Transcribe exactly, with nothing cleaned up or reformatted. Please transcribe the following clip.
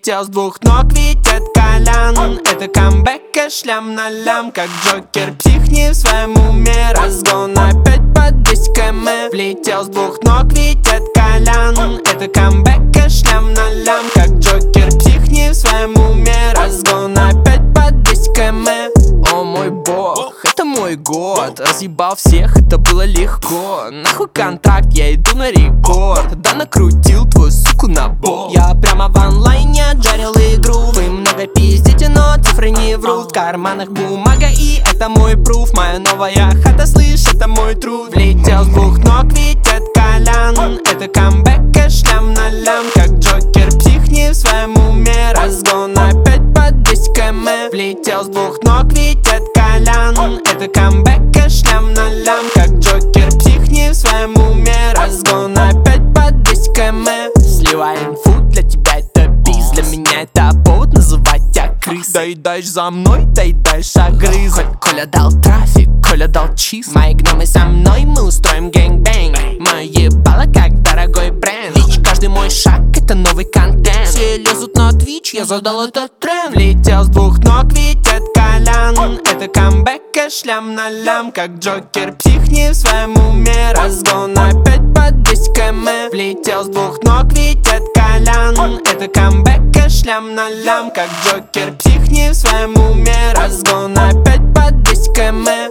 Влетел с двух ног, ведь от Колян. Это камбэк и шлям на лям, как Джокер, психни в своем уме. Разгон опять под десять километров. Влетел с двух ног, ведь от Колян. Это камбэк и шлям на лям, как Джокер, психни в своем уме. Разгон опять под десять километров. О мой бог, это мой год. Разъебал всех, это было легко. Нахуй контракт, я иду на рекорд. Да накрутил твою суку на бок. Я прямо в онлайне отжарил игру. Вы много пиздите, но цифры не врут. В карманах бумага, и это мой пруф. Моя новая хата, слышь, это мой труд. Влетел с двух ног, ведь от Колян. Это камбэк и шлям на лям, как Джокер, психни в своем уме. Разгон опять под десять километров. Влетел с двух ног, ведь от Колян. Это камбэк и шлям на лям, как Джокер, психни в своем уме. Разгон опять под десять километров. Сливай инфу, для тебя это бис, для меня это повод называть тебя крыс. Доедаешь за мной, доедаешь огрыз. Коля дал трафик, Коля дал чиз. Мои гномы со мной, мы устроим гэнгбэнг. Мое ебало как дорогой бренд. Вич, каждый мой шаг это новый контент. Все лезут на твич, я задал этот тренд. Влетел с двух ног, ведь от Колян. Это камбэк и шлям на лям, как Джокер, психни в своем уме. Разгон опять под десять километров. Влетел с двух ног, ведь от Колян. Это камбэк и шлям на лям, как Джокер, психни в своем уме. Разгон опять под десять километров.